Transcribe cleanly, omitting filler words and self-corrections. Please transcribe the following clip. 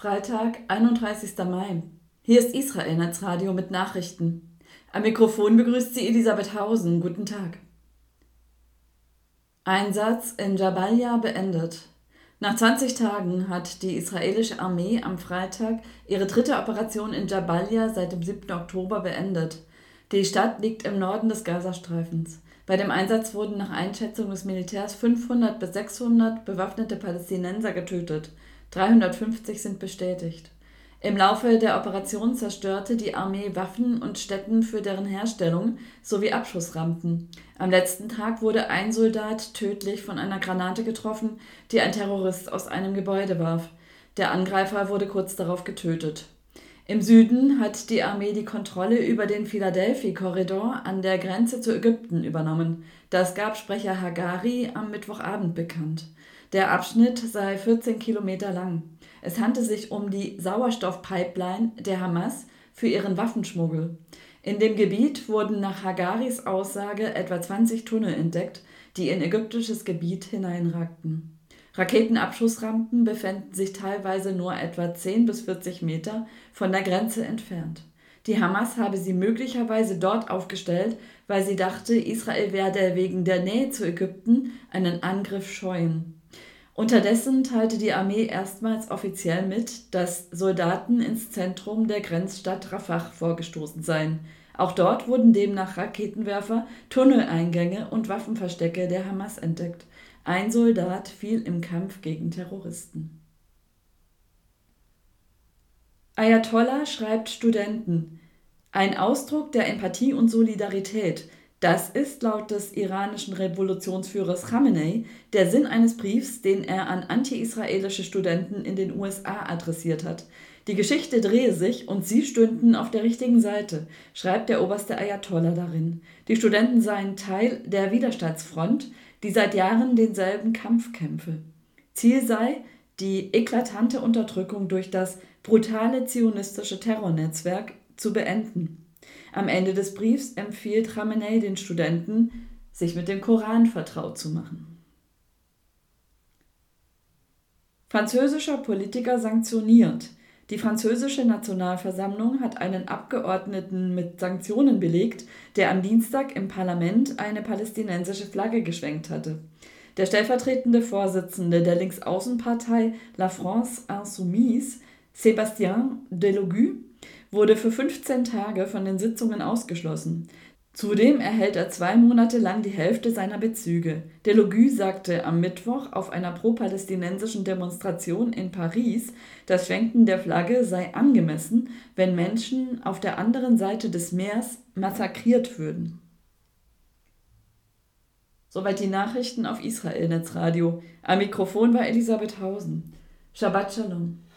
Freitag, 31. Mai. Hier ist Israel Netzradio mit Nachrichten. Am Mikrofon begrüßt sie Elisabeth Hausen. Guten Tag. Einsatz in Jabalia beendet. Nach 20 Tagen hat die israelische Armee am Freitag ihre dritte Operation in Jabalia seit dem 7. Oktober beendet. Die Stadt liegt im Norden des Gazastreifens. Bei dem Einsatz wurden nach Einschätzung des Militärs 500 bis 600 bewaffnete Palästinenser getötet. 350 sind bestätigt. Im Laufe der Operation zerstörte die Armee Waffen und Stätten für deren Herstellung sowie Abschussrampen. Am letzten Tag wurde ein Soldat tödlich von einer Granate getroffen, die ein Terrorist aus einem Gebäude warf. Der Angreifer wurde kurz darauf getötet. Im Süden hat die Armee die Kontrolle über den Philadelphia-Korridor an der Grenze zu Ägypten übernommen. Das gab Sprecher Hagari am Mittwochabend bekannt. Der Abschnitt sei 14 Kilometer lang. Es handelte sich um die Sauerstoffpipeline der Hamas für ihren Waffenschmuggel. In dem Gebiet wurden nach Hagaris Aussage etwa 20 Tunnel entdeckt, die in ägyptisches Gebiet hineinragten. Raketenabschussrampen befänden sich teilweise nur etwa 10 bis 40 Meter von der Grenze entfernt. Die Hamas habe sie möglicherweise dort aufgestellt, weil sie dachte, Israel werde wegen der Nähe zu Ägypten einen Angriff scheuen. Unterdessen teilte die Armee erstmals offiziell mit, dass Soldaten ins Zentrum der Grenzstadt Rafah vorgestoßen seien. Auch dort wurden demnach Raketenwerfer, Tunneleingänge und Waffenverstecke der Hamas entdeckt. Ein Soldat fiel im Kampf gegen Terroristen. Ayatollah schreibt Studenten: Ein Ausdruck der Empathie und Solidarität. Das ist laut des iranischen Revolutionsführers Khamenei der Sinn eines Briefs, den er an anti-israelische Studenten in den USA adressiert hat. Die Geschichte drehe sich und sie stünden auf der richtigen Seite, schreibt der oberste Ayatollah darin. Die Studenten seien Teil der Widerstandsfront, die seit Jahren denselben Kampf kämpfe. Ziel sei, die eklatante Unterdrückung durch das brutale zionistische Terrornetzwerk zu beenden. Am Ende des Briefs empfiehlt Khamenei den Studenten, sich mit dem Koran vertraut zu machen. Französischer Politiker sanktioniert. Die französische Nationalversammlung hat einen Abgeordneten mit Sanktionen belegt, der am Dienstag im Parlament eine palästinensische Flagge geschwenkt hatte. Der stellvertretende Vorsitzende der Linksaußenpartei La France Insoumise, Sébastien Delogu, wurde für 15 Tage von den Sitzungen ausgeschlossen. Zudem erhält er 2 Monate lang die Hälfte seiner Bezüge. Delogu sagte am Mittwoch auf einer pro-palästinensischen Demonstration in Paris, das Schwenken der Flagge sei angemessen, wenn Menschen auf der anderen Seite des Meers massakriert würden. Soweit die Nachrichten auf Israel Netzradio. Am Mikrofon war Elisabeth Hausen. Shabbat Shalom.